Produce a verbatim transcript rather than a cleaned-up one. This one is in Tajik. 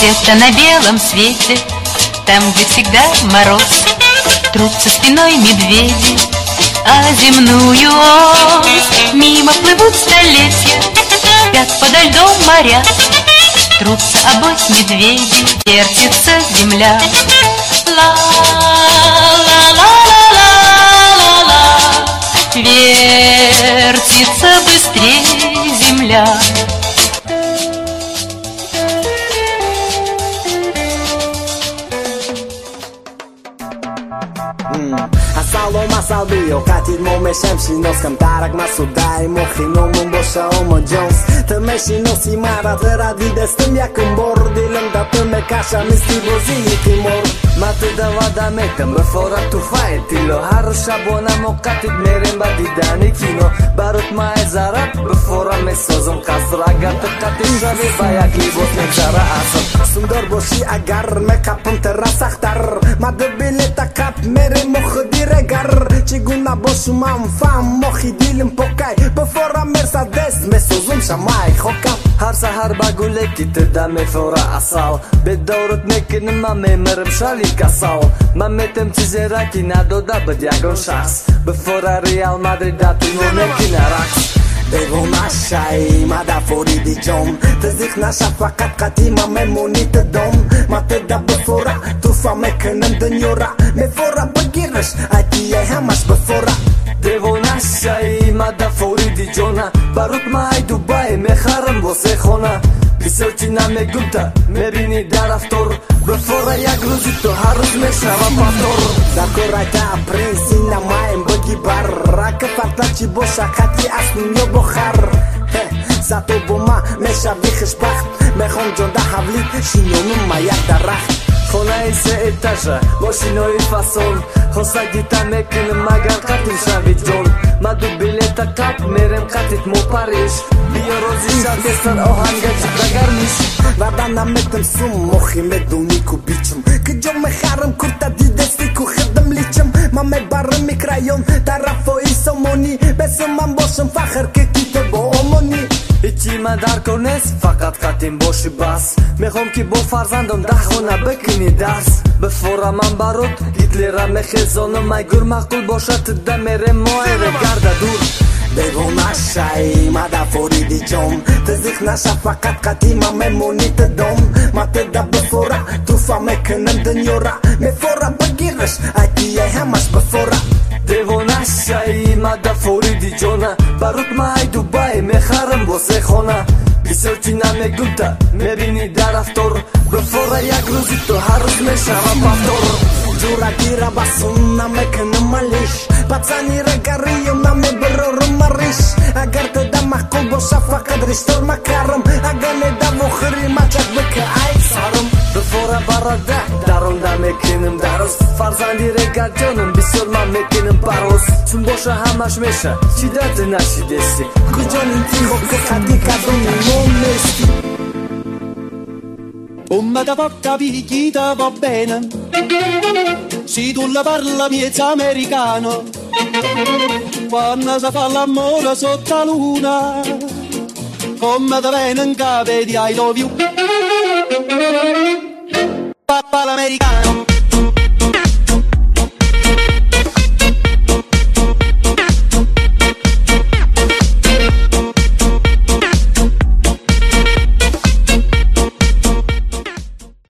где-то на белом свете, там, где всегда мороз, трутся спиной медведи а земную ось. Мимо плывут столетия, спят подо льдом моря, трутся обось медведи, вертится земля. Ла-ла-ла-ла-ла-ла, вертится быстрее земля. Асало масал био катид мо мешам шиноскам тарак масудай мо хиномон боша омо джонс ты мешиноси мара зара дидестым якым бор дилымда пыме каша мисти бози тимор маты давада метам бефора туфай тило ҳар шабона мо катид мерем ба дидани кино барот май зараб бефора месозам қаср агар ты катид шави ба як либос мегзара аср сумдор боши агар мекапам тера сахтар маду билета кап мерем مخدیرگر چگونه باشم فهم مخی دیلم پکای بفورم مرسدس مسوزم شمای خوکم هر سحر با گله کی تدم فورا اصال به دورت میکنم من میمرم شالی کسال من میتم چیزی را کی نداده به دیگون شخص بفورا ریال مادرید داتونو نکنه رقص دیوونه شای مادا فوریدی جام تزیخ نشه فقط قطی من میمونی تدام ما تدا بفورا تو فهمکنم دنیا را میفورا بگیرش ادیه همش بفورا دیوونه شای مادا فوریدی جانا برات مای دوبای میخرم واسه خونه بسیارچی نمیگم تا میبینی در افتار بفورا یک روزی تو هر روز میشنوم پفتار دکورای تا پرینسی نمایم بگی بر رک فردا چی باشه خطی اصلیم یا بخر زتو با ما میشوی خوشبخت میخوام جان ده حولی شینونم ما یک درخت خونه سه اتاژه ماشینای فاسون خواسته گیتا میکنم مگر قطیم شوی جون ما دو بلیتا کپ میرم قطیت مو پاریش بیا روزی شد دستن آهنگه جدا گرمیش ودنم میتم سوم مخی میدونی کو بیچم که جا میخرم کرتا دی دستی کو خدم لیچم من میبرم میکرایم طرف و ایسامونی بسیم من باشم فخر که کیت با آمونی هیچی من در کار نیست فقط قطیم باشی بس میخوام که با فرزندم ده خونه بکنی درس بفورا من برات هیتلر میخیزانم مگر معقول باشد تده میره مایره گرده دور دیوونه شای مادا فوریدی جام تزیخ نشه فقط قطی من میمونی تدام ما تده بفورا تو فهمکنم دنیا را میفورا بگیرش ادیه همش بفورا دیوونه شای مادا فوریدی جانا برات مای دوبای میخرم واسه خانه بسیارچی نمیگم تا میبینی در افتار بفورا یک روزی تو هر روز میشنوم پفتار جورگی را بسون نمیکنم مالیش پتزنی را گریم نمیبرارم مریش اگر تده محکول باشه فقط ریشتر مکرم اگر نده وخری مچک بکه ای سارم بفورا براده درونده میکنم درست فرزندی رگر جانم بسیار من میکنم پروز چون باشه همش میشه چی درد نشیدستی کجا انتخاب که خطی کدومی مونستی Come da fa capire chi ti va bene se tu la parla miezza americano quando si fa l'amore sotto la luna come da viene in capo di I love you papà l'americano